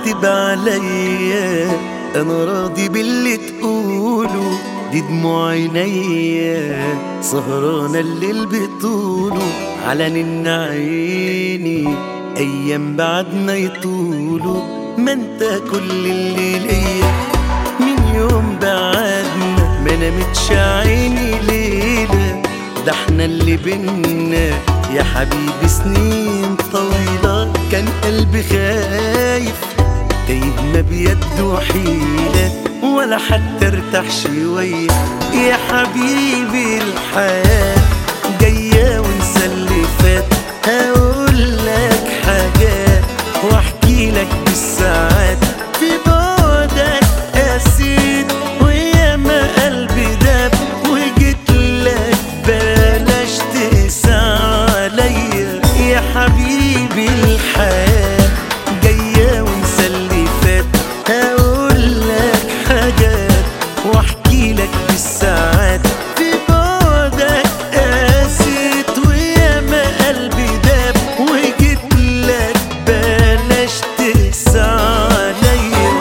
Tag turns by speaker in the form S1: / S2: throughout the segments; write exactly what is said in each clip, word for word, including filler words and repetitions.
S1: تعاتب عليا، انا راضي باللي تقوله، دي دموع عينيا سهرانة الليل بطوله، على نن عيني ايام بعدنا يطولوا. ما انت كل اللي ليا من يوم بعدنا، ما نامتش عيني ليلة، ده احنا اللي بينا يا حبيبي سنين طويلة. كان قلبي خايف تايه ما بيده حيلة، ولا حتى ارتاح شوية يا حبيبي. الحياة جاية ونسى اللي فات، هقول لك حاجات واحكي لك بالساعات، في بعدك قسيت وياما قلبي داب، وجيت لك بلاش تقسى عليا يا حبيبي. الحياة جاية ونسى اللي فات، هقول لك حاجات واحكي لك بالساعات، في بعدك قاسيت وياما قلبي داب، وجيت لك بلاش تقسى عليا.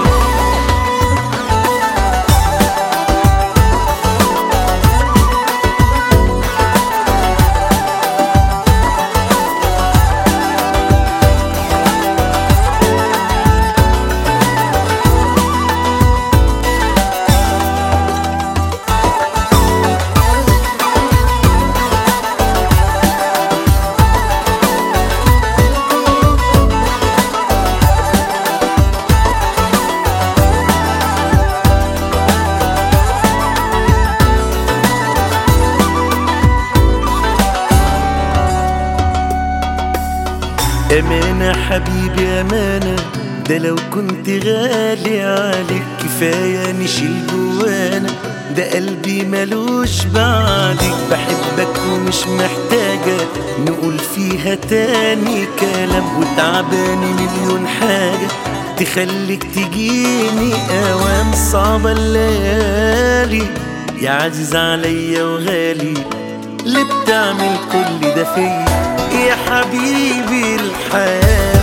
S1: أمانة حبيبي أمانة، ده لو كنت غالي عليك كفاية نشيل جوانا، ده قلبي ملوش بعدك، بحبك ومش محتاجة نقول فيها تاني كلام، وتعباني مليون حاجة تخليك تجيني أوام صعبة الليالي يا عزيز عليا وغالي، اللي بتعمل كل ده فيا يا حبيبي. الحياة